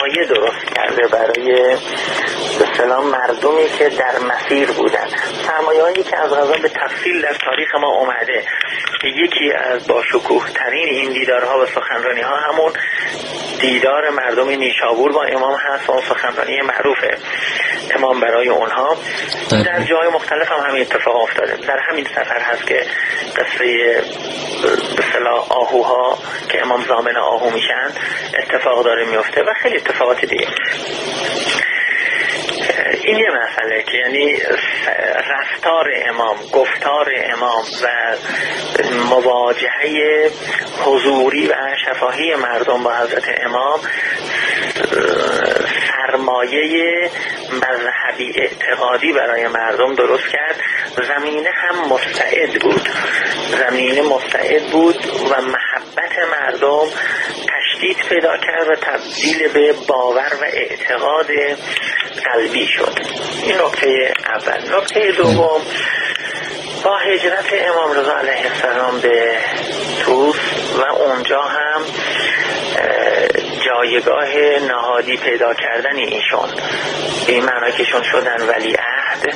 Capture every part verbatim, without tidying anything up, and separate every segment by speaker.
Speaker 1: سرمایه درست کرده برای به اصطلاح مردمی که در مسیر بودن. سرمایه هایی که از غذا به تفصیل در تاریخ ما اومده. یکی از با شکوه ترین این دیدارها و سخنرانی ها همون دیدار مردم نیشابور با امام هست، اون سخنرانی معروف امام برای اونها. در جای مختلف هم همین اتفاق افتاده. در همین سفر هست که قصه به اصطلاح آهوها که امام ضامن آهو میشن اتفاق داره میفته و خیلی اتفاقات دیگه. این یه مسئله که یعنی رفتار امام، گفتار امام و مواجهه حضوری و شفاهی مردم با حضرت امام سرمایه مذهبی اعتقادی برای مردم درست کرد. زمینه هم مستعد بود، زمینه مستعد بود و محبت مردم تشدید پیدا کرد و تبدیل به باور و اعتقاد قلبی شد. این نکته اول. نکته دوم، با هجرت امام رضا علیه السلام به طوس و اونجا هم جایگاه نهادی پیدا کردن ایشون، به این معنی که ایشون شدن ولی عهد،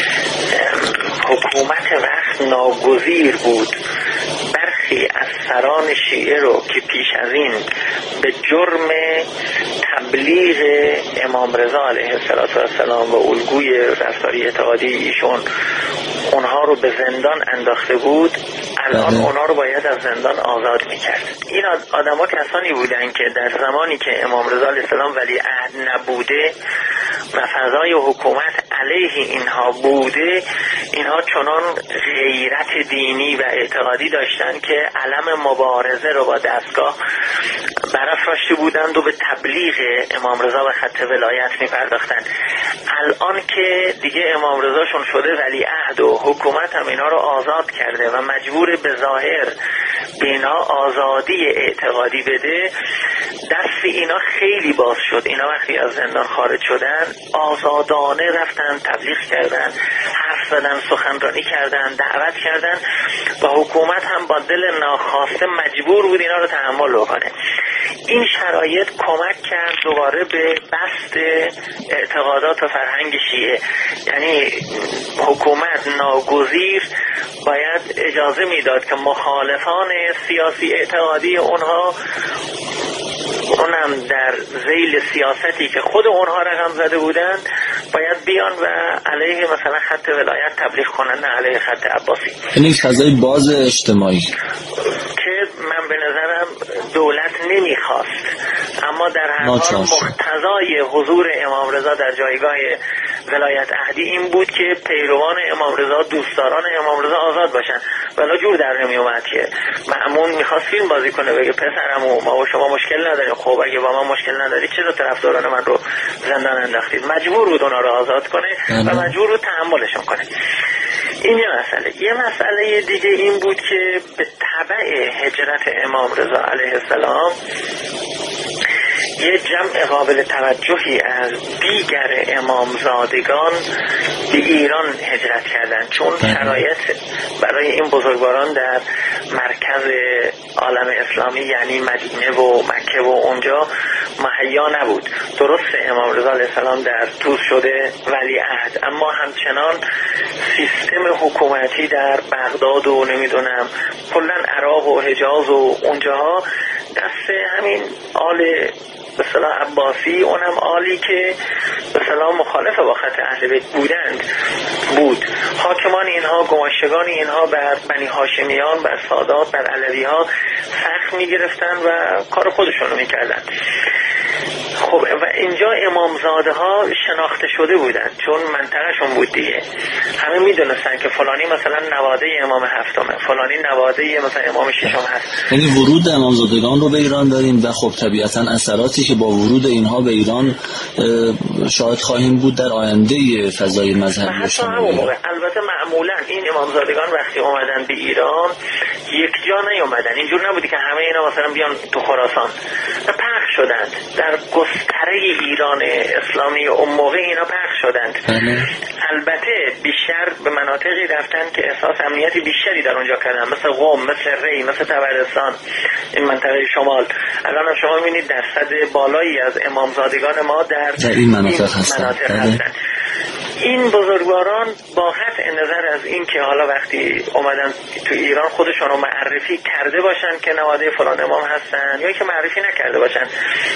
Speaker 1: حکومت وقت ناگزیر بود برخی از سران شیعه رو که پیش از این به جرم تبلیغ امام رضا علیه السلام و الگوی رفتاری اعتقادی ایشون اونها رو به زندان انداخته بود، الان اونها رو باید از زندان آزاد میکرد. این آدم ها کسانی بودن که در زمانی که امام رضا علیه السلام ولی عهد نبوده و فضای حکومت علیه اینها بوده، اینها چنان غیرت دینی و اعتقادی داشتن که علم مبارزه رو با دستگاه برافراشته بودند و به تبلیغ امام رضا و خط ولایت میپرداختن. الان که دیگه امام رضاشون شده ولی عهد و حکومت هم اینا رو آزاد کرده و مجبور به ظاهر بینا آزادی اعتقادی بده، دست اینا خیلی باز شد. اینا وقتی از زندان خارج شدن آزادانه رفتن تبلیغ کردن، حرف زدن، سخنرانی کردن، دعوت کردن و حکومت هم با دل ناخواسته مجبور بود اینا رو تحمل بکنه. این شرایط کمک کرد دوباره به بسط اعتقادات و فرهنگ شیعه. یعنی حکومت ناگزیر باید اجازه میداد که مخالفان سیاسی اعتقادی اونها، اونم در ذیل سیاستی که خود اونها رقم زده بودند، باید بیان و علیه مثلا خط ولایت تبلیغ کنن، نه علیه خط عباسی.
Speaker 2: این فضای باز اجتماعی
Speaker 1: که من به نظرم دولت نمیخواست، اما در هر حال مقتضای حضور امام رضا در جایگاه ولایت عهدی این بود که پیروان امام رضا، دوستداران امام رضا آزاد باشن. ولی جور در نمی اومد که مأمون میخواست فیلم بازی کنه بگه پسرمو ما با شما مشکل نداریم، خب اگه با ما مشکل نداری چرا طرفداران من رو زندان انداختید؟ مجبور بود اونا رو آزاد کنه و مجبور بود تحملشون کنه. این یه مسئله. یه مسئله دیگه این بود که به تبع هجرت امام رضا علیه السلام یه جمع قابل توجهی از دیگر امامزادگان به ایران هجرت کردند، چون شرایط برای این بزرگواران در مرکز عالم اسلامی یعنی مدینه و مکه و اونجا مهیا نبود. درست امام رضا علیه السلام در طوس شده ولی عهد، اما همچنان سیستم حکومتی در بغداد و نمیدونم کلا عراق و حجاز و اونجاها دست همین آل به اصطلاح عباسی، اونم آلی که به اصطلاح مخالف با خط اهل بیت بودند بود. حاکمان اینها، گماشتگان اینها بر بنی هاشمیان، بر سادات، بر علوی ها سخت می گرفتن و کار خودشون رو می کردن. خب و اینجا امامزاده ها شناخته شده بودند چون منطقهشون بود دیگه. همه می دونستن که فلانی مثلا نواده امام هفتمه، فلانی نواده مثلا امام ششم هست.
Speaker 2: یعنی ورود امامزادگان رو به ایران داریم و خب طبیعتا اثراتی که با ورود اینها به ایران شاهد خواهیم بود در آینده فضای مذهبی شما.
Speaker 1: البته معمولا این امامزادگان وقتی اومدن به ایران یک جا نیومدن، اینجور نبودی که همه اینا مثلا بیان تو خراسان، پخش شدند در گسترش گستره ایران اسلامی اون موقع اینا پخش شدند. البته بیشتر به مناطقی رفتن که احساس امنیتی بیشتری در اونجا کردن، مثل قم، مثل ری، مثل طبرستان، این منطقه شمال. الان شما می‌بینید درصد بالایی از امامزادگان ما در, در این مناطق هستن. مناطق هستن. این بزرگواران با قطع نظر از این که حالا وقتی اومدن تو ایران خودشون رو معرفی کرده باشن که نواده فلان امام هستن یا که معرفی نکرده باشن،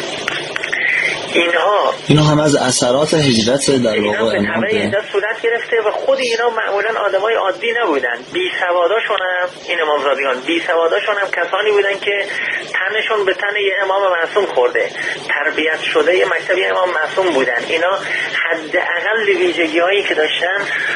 Speaker 1: اینها
Speaker 2: اینا هم از اثرات هجرت در واقع
Speaker 1: امام به صورت گرفته و خود اینا معمولا آدمای عادی نبودن. بی سواداشون هم این امامزادگان بی سواداشون هم کسانی بودن که تنشون به تن یه امام معصوم خورده، تربیت شده یه مکتبی امام معصوم بودن. اینا حداقل ویژگی‌هایی که داشتن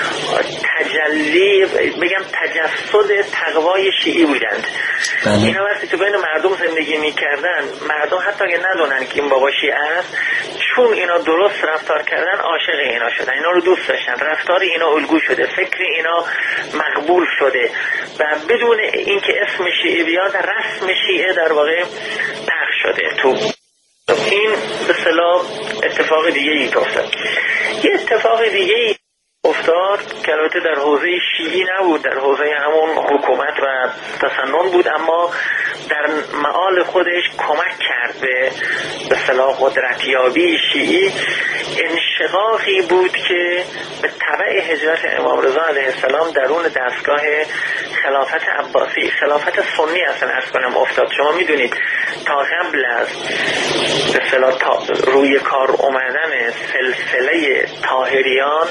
Speaker 1: تجلی بگم تجسد تقوای شیعی بودند. بله. اینا وقتی تو بین مردم زندگی می‌کردن، مردم حتی اگه ندونن که این بابا شیعه است، چون اینا درست رفتار کردن عاشق اینا شدن، اینا رو دوست داشتن، رفتار اینا الگو شده، فکر اینا مقبول شده و بدون اینکه اسم شیعه بیاد رسم شیعه در واقع پخش شده تو. این به اصطلاح اتفاق دیگه ای افتاد. یه اتفاق دیگه ای افتاد که البته در حوزه شیعی نبود، در حوزه همون حکومت و تسنن بود، اما در معال خودش کمک کرد به به اصطلاح قدرتیابی شیعی. انشقاقی بود که به تبع هجرت امام رضا علیه السلام درون دستگاه خلافت عباسی، خلافت سنی اصلا عرض کنم افتاد. شما میدونید تا قبل از به اصطلاح روی کار اومدن سلسله طاهریان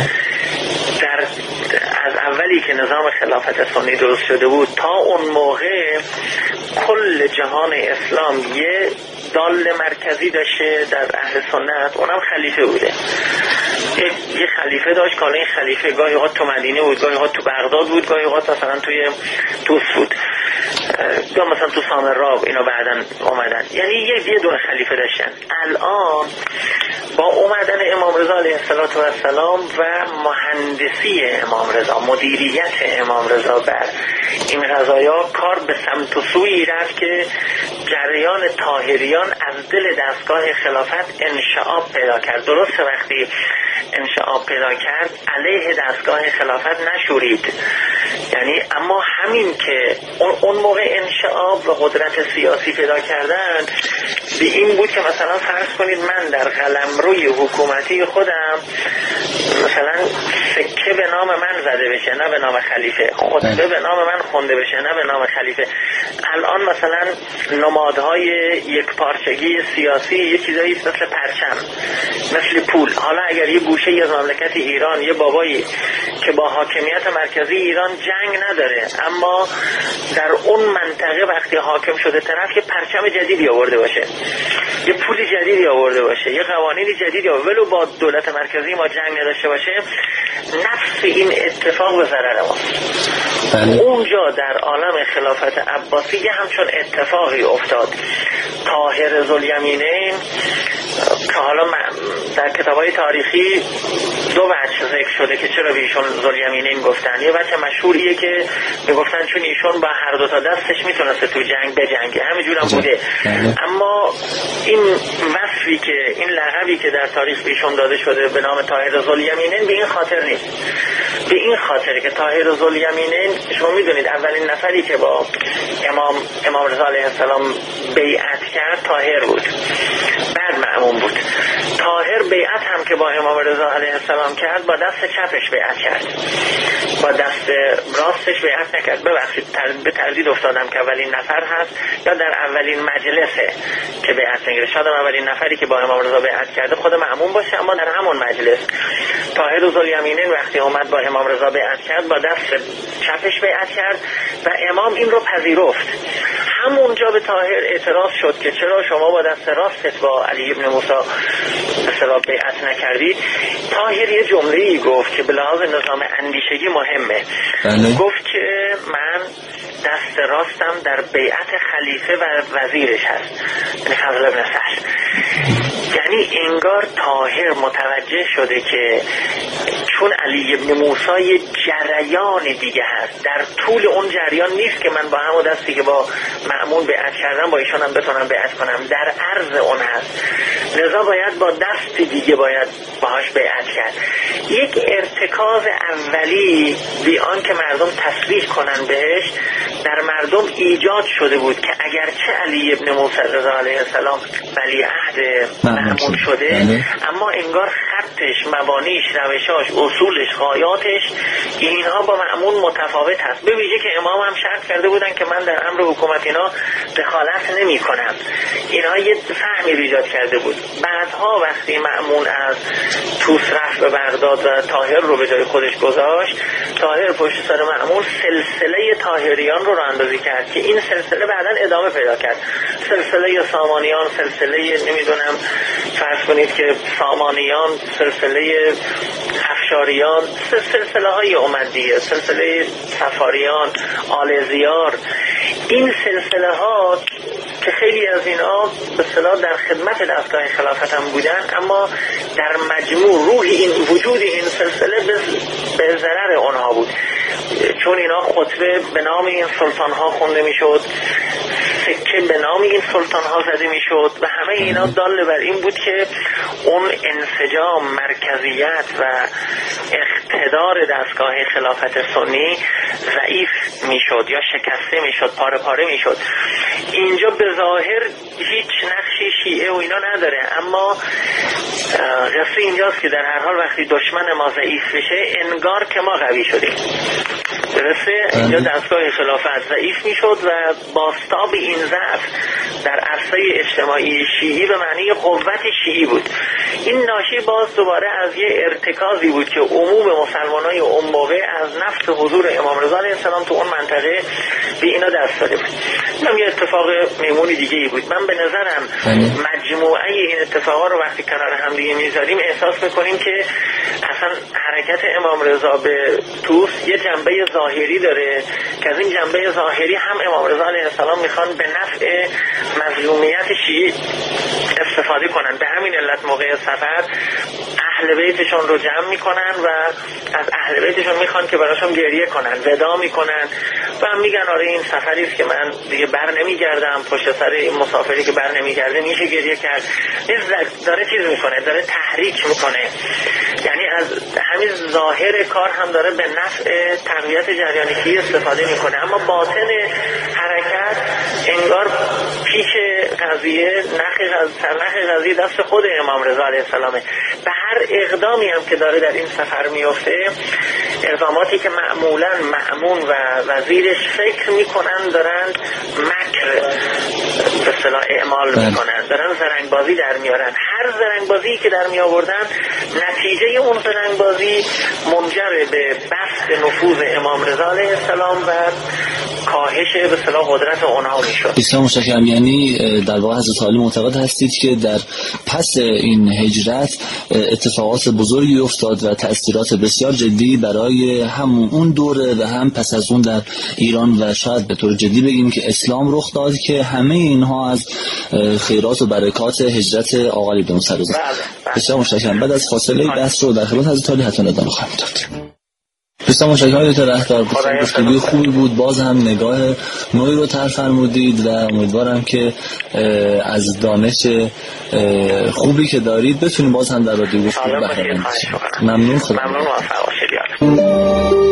Speaker 1: در از اولی که نظام خلافت سنی درست شده بود تا اون موقع کل جهان اسلام یه دال مرکزی داشته در اهل سنت، اونم خلیفه بوده. یه خلیفه داشت که این خلیفه گاهی اوقات تو مدینه بود، گاهی اوقات تو بغداد بود، گاهی اوقات مثلا توی توس بود، یا مثلا تو سامراب اینا بعدن اومدن. یعنی یه یه دونه خلیفه داشتن. الان با اومدن امام رضا علیه السلام و مهندسی امام رضا، مدیریت امام رضا بر این قضایا، کار به سمت و سویی رفت که جریان طاهریان از دل دستگاه خلافت انشعاب پیدا کرد. درست وقتی انشعاب پیدا کرد علیه دستگاه خلافت نشورید، یعنی اما همین که اون موقع انشعاب و قدرت سیاسی پیدا کردن به این بود که مثلا فرض کنید من در قلمروی حکومتی خودم مثلا سکه به نام من زده بشه نه به نام خلیفه، خطبه به نام من خونده بشه نه به نام خلیفه. الان مثلا نمادهای یک پارچگی سیاسی یه چیزایی مثل پرچم، مثل پول. حالا اگر یه گوشه از مملکت ایران یه بابایی که با حاکمیت مرکزی ایران جنگ نداره اما در اون منطقه وقتی حاکم شده طرف یه پرچم جدیدی آورده باشه، یه پول جدیدی آورده باشه، یه قوانین جدیدی آورده، ولو با دولت مرکزی ما جنگ نداشته باشه، نفس این اتفاق به ضرر ما. اونجا در عالم خلافت عباسی همچون اتفاقی افتاد. طاهر ذوالیمینین که حالا در کتاب‌های تاریخی دو وجه ذکر شده که چرا به ایشون ذوالیمینین گفتن. یه وجه مشهوریه که میگفتن چون ایشون با هر دو تا دستش میتونسته تو جنگ بجنگه، همینجور هم بوده. اما این وصفی که این لقبی که در تاریخ به ایشون داده شده به نام طاهر ذوالیمینین به این خاطر نیست. به این خاطر که طاهر ذوالیمینین شما میدونید اولین نفری که با امام امام رضا علیه السلام بیعت کرد طاهر بود، بعد مأمون بود. طاهر بیعت هم که با امام رضا علیه السلام کرد با دست چپش بیعت کرد، با دست راستش بیعت نکرد. ببخشید به تردید افتادم که اولین نفر هست یا در اولین مجلسه که بیعت میگیره. شاید اولین نفری که با امام رضا بیعت کرده خود مأمون باشه، اما در همون مجلس طاهر ذوالیمینین وقتی اومد با امام رضا بیعت کرد با دست چپش بیعت کرد و امام این رو پذیرفت. همونجا به طاهر اعتراض شد که چرا شما با دست راستت با علی ابن موسی مثلا بیعت نکردید. طاهر یه جمله‌ای گفت که به لحاظ نظام اندیشگی مهمه. بله. گفت که من دست راستم در بیعت خلیفه و وزیرش هست، یعنی فضل ابن سهل. یعنی یعنی انگار طاهر متوجه شده که چون علی ابن موسی یه جریان دیگه هست، در طول اون جریان نیست که من با همون دستی که با مأمون بیعت کردم با ایشان هم بتونم بیعت کنم، در عرض اون هست، لذا باید با دست دیگه باید باهاش بیعت کرد. یک ارتکاز اولی بی آن که مردم تصریح کنن بهش در مردم ایجاد شده بود که اگرچه علی ابن موسی رضا علیه السلام ولیعهد مأمون شده، اما انگار خطش، مبانیش، روشاش، اصولش، غایاتش اینها با مأمون متفاوت هست. به ویژه که امام هم شرط کرده بودن که من در امر حکومت اینا دخالت نمی کنم. اینها یه فهمی ایجاد کرده بود. بعدها وقتی مأمون از توس رفت به بغداد و طاهر رو به جای خودش گذاشت، طاهر پشت سر مأمون سلسله طاهریان رو راندازی کرد که این سلسله بعداً ادامه پیدا کرد. سلسله سامانیان، سلسله نمیدونم فرض کنید که سامانیان، سلسله افشاریان، سلسله های اومد دیگه، سلسله سفاریان، آل زیار. این سلسله ها که خیلی از اینا به اصطلاح در خدمت دستگاه خلافت هم بودن، اما در مجموع روح این وجود این سلسله به ضرر اونها بود، چون اینا خطبه به نام این سلطان ها خونده می شد، سکه به نام این سلطان ها زده می شد و همه اینا دال بر این بود که اون انسجام، مرکزیت و اقتدار دستگاه خلافت سنی ضعیف می شد یا شکسته می شد، پاره پاره می شد. اینجا به ظاهر هیچ نقشی شیعه و اینا نداره، اما قصه اینجاست که در هر حال وقتی دشمن ما ضعیف بشه انگار که ما قوی شدیم. درسته؟ اینجا دستگاه خلافت ضعیف می شد و بازتاب این ضعف در عرصه اجتماعی شیعی به معنی قوت شیعی بود. این ناشی باز دوباره از یه ارتکازی بود که عموم مسلمانای اون موقع از نفس حضور امام رضا علیه السلام تو اون منطقه به اینا دست داده بود. اینم یه اتفاق میمونی دیگه ای بود. من به نظرم مجموعه این اتفاقا رو وقتی کنار هم دیگه میذاریم احساس میکنیم که اصلا حرکت امام رضا به توس یه جنبه ظاهری داره که از این جنبه ظاهری هم امام رضا علیه السلام میخوان به نفع مظلومیت شیعی استفاده کنن. به همین علت موقع سفر اهل بیتشون رو جمع میکنن و از اهل بیتشون میخوان که براشون گریه کنن، ودا میکنن و هم میگن آره این سفری است که من دیگه بر نمیگردم، پشت سر این مسافری که بر نمیگرده میشه گریه کرد. داره چیز میکنه، داره تحریک میکنه، یعنی از همین ظاهر کار هم داره به نفع تقویت جریان شیعی استفاده میکنه، اما باطن حرکت انگار پیش قضیه نخ سرنخ قضیه دست خود امام رضا علیه السلامه. به هر اقدامی هم که داره در این سفر میفته، اقداماتی که معمولا مأمون و وزیرش فکر میکنن دارن مکر به اصطلاح اعمال میکنن، دارن زرنگبازی در میارن. هر زرنگبازی که در می آوردن نتیجه اون زرنگبازی منجر به بسط نفوذ امام رضا علیه السلام و کاهش به اصطلاح قدرت اونها میشد.
Speaker 2: بسیار متشکرم. یعنی در واقع حضرت علی معتقد هستید که در پس این هجرت اتفاقات بزرگی افتاد و تأثیرات بسیار جدی برای هم اون دوره و هم پس از اون در ایران و شاید به طور جدی بگیم که اسلام رخ داد که همه اینها از خیرات و برکات هجرت آقا علی بن موسی رضا. بسیار متشکرم. بعد از فاصله بحث رو در خدمت حضرت علی حتما ادامه خواهیم داد. بسیار متشکرم دکتر رهدار. گفتگوی خوبی بود، باز هم نگاه نوعی رو طرح فرمودید و امیدوارم که از دانش خوبی که دارید بتونیم باز هم در رادیو گفتگو بهره مند بشیم. ممنون. خدا
Speaker 1: ممنون. موفق باشید.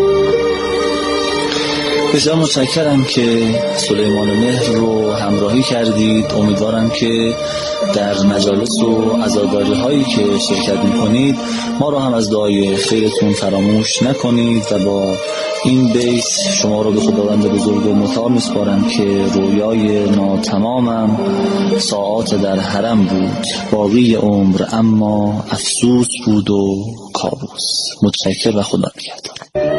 Speaker 2: بسیار متشکرم که سلیمان مهر رو همراهی کردید. امیدوارم که در مجالس و عزاداری هایی که شرکت میکنید ما رو هم از دعای خیرتون فراموش نکنید و با این بیت شما رو به خداوند بزرگ و متعال میسپارم که رویای ناتمامم ساعات در حرم بود، باقی عمر اما افسوس بود و کابوس. متشکر و خدا نگهدار.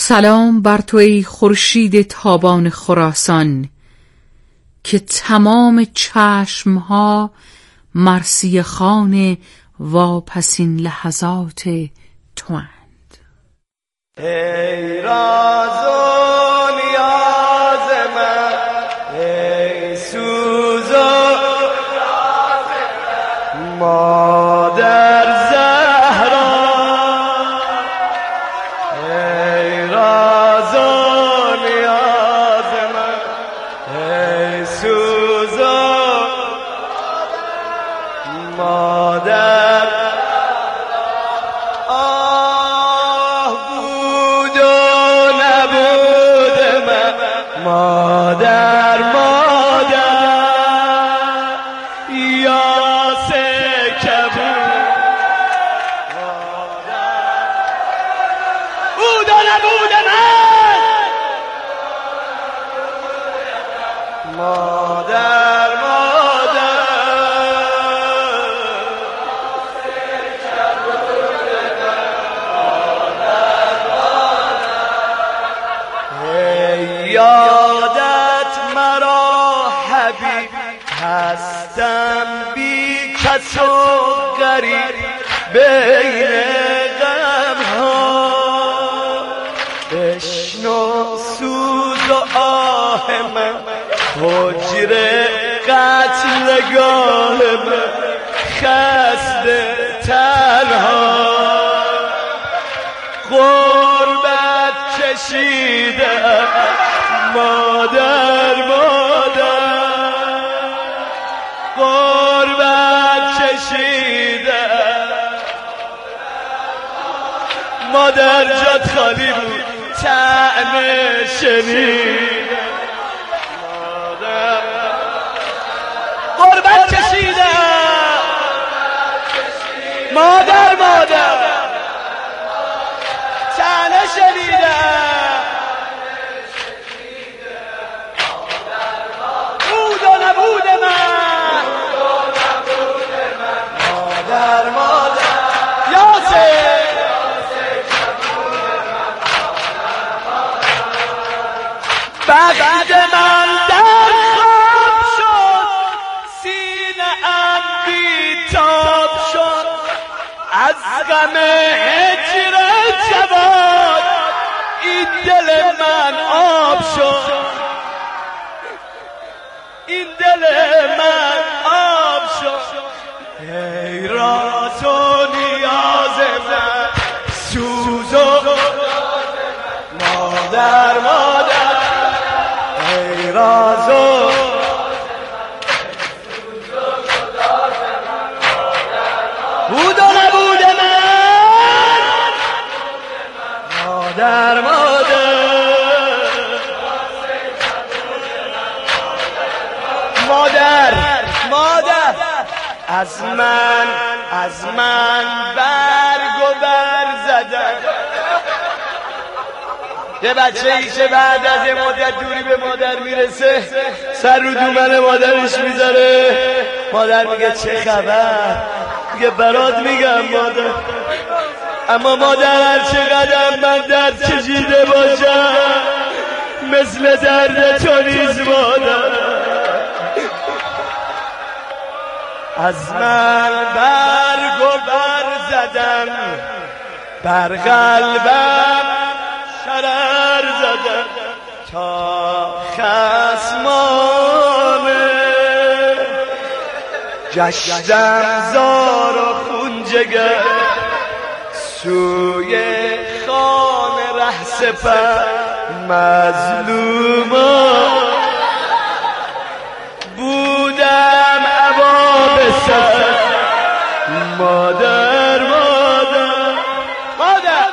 Speaker 3: سلام بر تو ای خورشید تابان خراسان، که تمام چشمها مرثیه خوان واپسین لحظات تواند.
Speaker 4: ای راز و نیاز من، ای سوز و راز من، مادر زهرا. ای راز و نیاز من، ای سوز و مادر. مادر مادر یا سکبون بود و نبود من، مادر مادر ای یادت مرا حبیب هستم بی کس و غریب بین غمها. بشنو سوز و آه من، حجره قتلگاه من، خسته تنها غربت کشیدم. مادر مادر غربت کشیدم. مادر جات خالی بود طعنه شنیدم. مادر غربت کشیدم. مادر مادر طعنه شنیدم. بود و نبود من، مادر مادر یاسر. بخت من در خواب شد، سینه ام بیتاب شد. از غم هجر جواد این دل من آب شد. این دل من آب شد. ای راز و نیاز من، سوز و مادر مادر. ای راز و بود و نبود من، مادر مادر مادر مادر. از من از من برگ و بر زدن. یه بچه ای که بعد از یه مدت دوری به مادر میرسه، سر رو دومن مادرش میذاره. مادر میگه چه خبر؟ میگه برات میگم مادر. اما مادر هر چقدر من درد کشیده باشم، مثل درد تو نیست مادر. از من برگ و بر زدم، بر قلبم شرر زدم، تا خصمانه گشتم زار و خون جگر. سوی خانه ره سپر مظلومان، بودم عبا به سر. مادر مادر مادر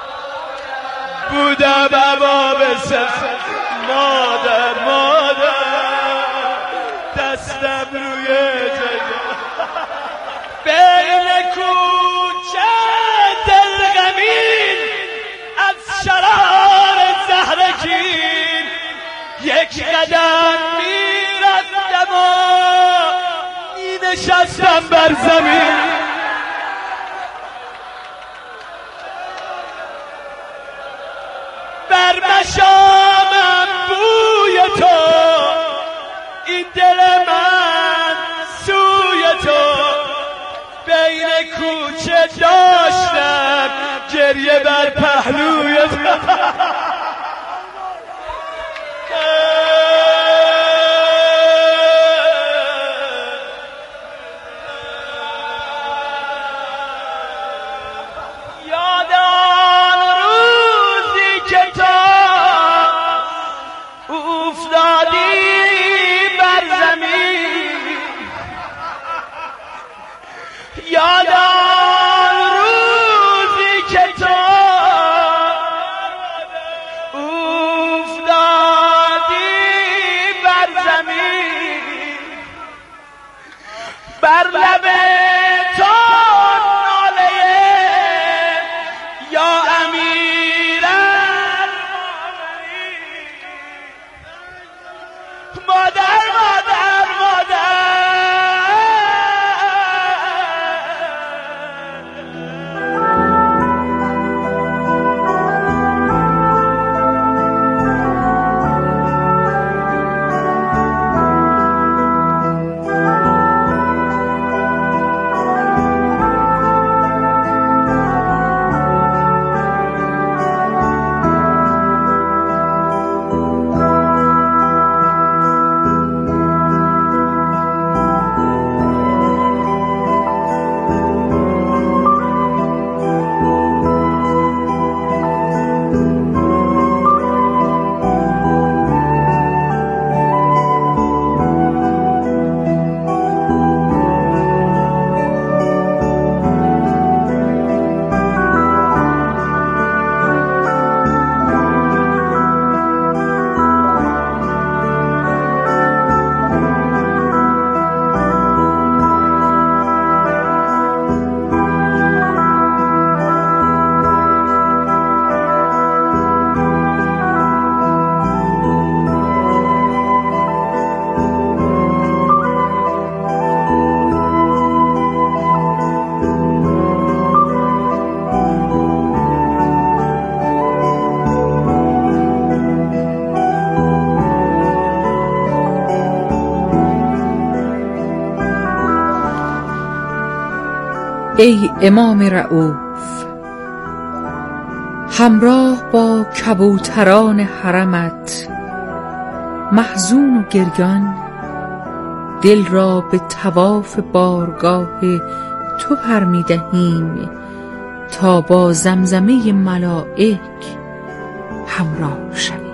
Speaker 4: بودم عبا به سر. مادر مادر دستم روی جگر. بین کوچه دلغمین، از شرار زهرگین یک قدم میرفتم و می نشستم بر زمین. مشامم بوی تو، این دل من سوی تو، بین کوچه داشتم گریه بر پهلوی تو. بر لب تو ناله یا امیرم، مادر مادر مادر.
Speaker 3: ای امام رؤوف، همراه با کبوتران حرمت محزون و گریان دل را به طواف بارگاه تو پر می دهیم تا با زمزمه ملائک همراه شویم.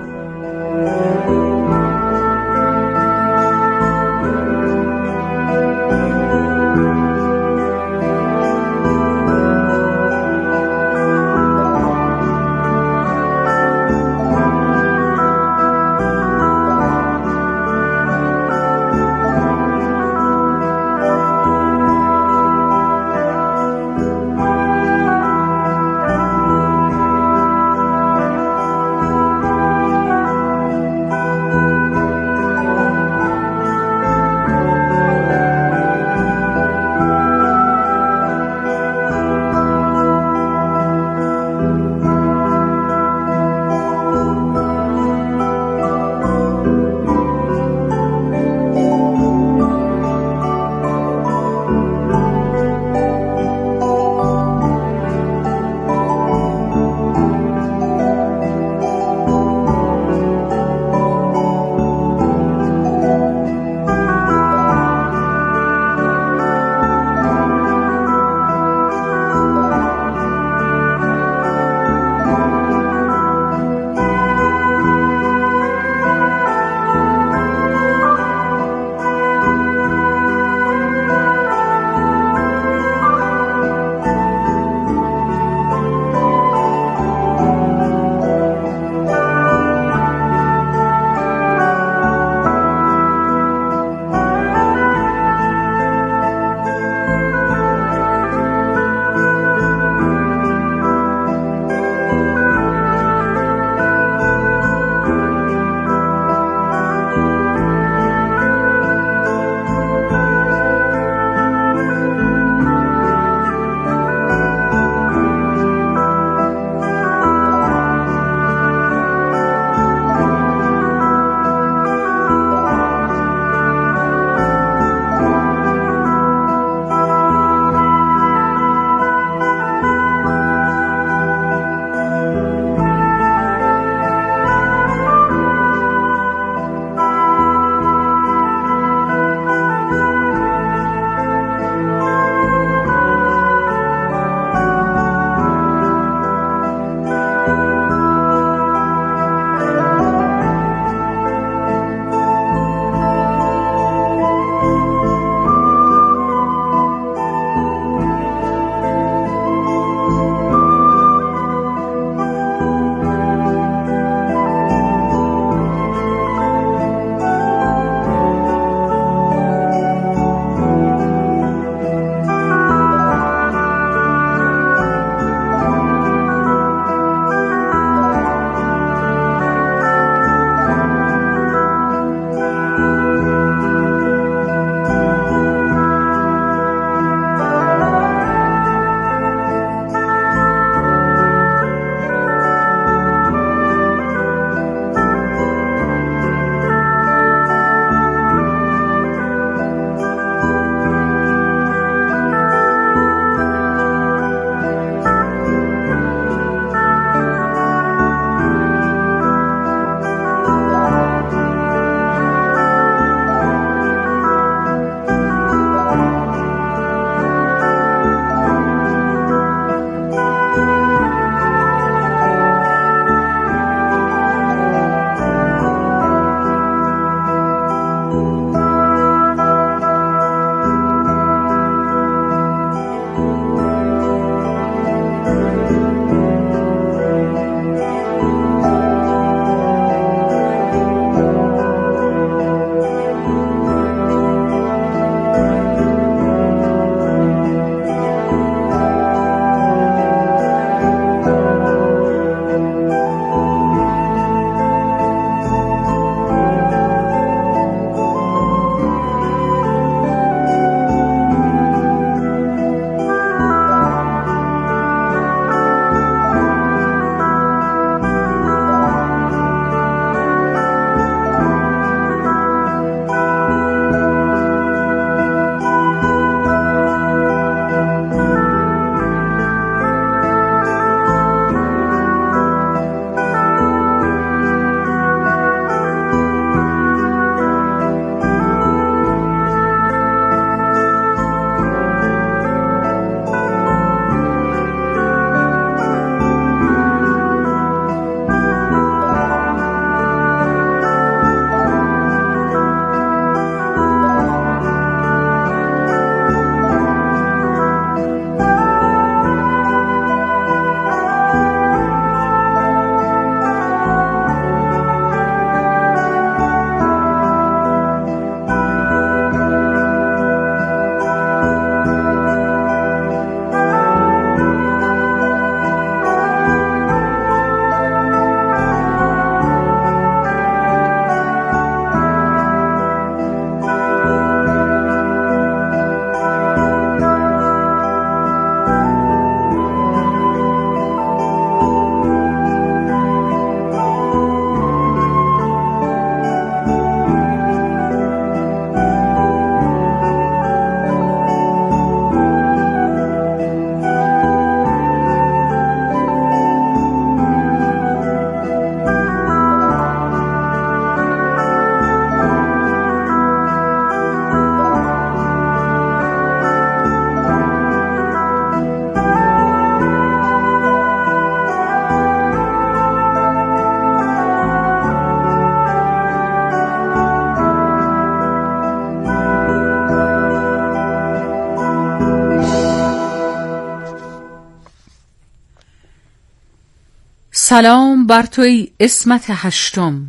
Speaker 3: سلام بر تو ای عصمت هشتم.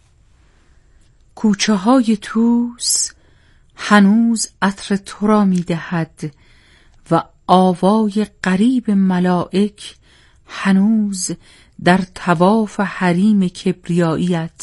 Speaker 3: کوچه های طوس هنوز عطر تو را می دهد و آوای غریب ملائک هنوز در طواف حریم کبریاییت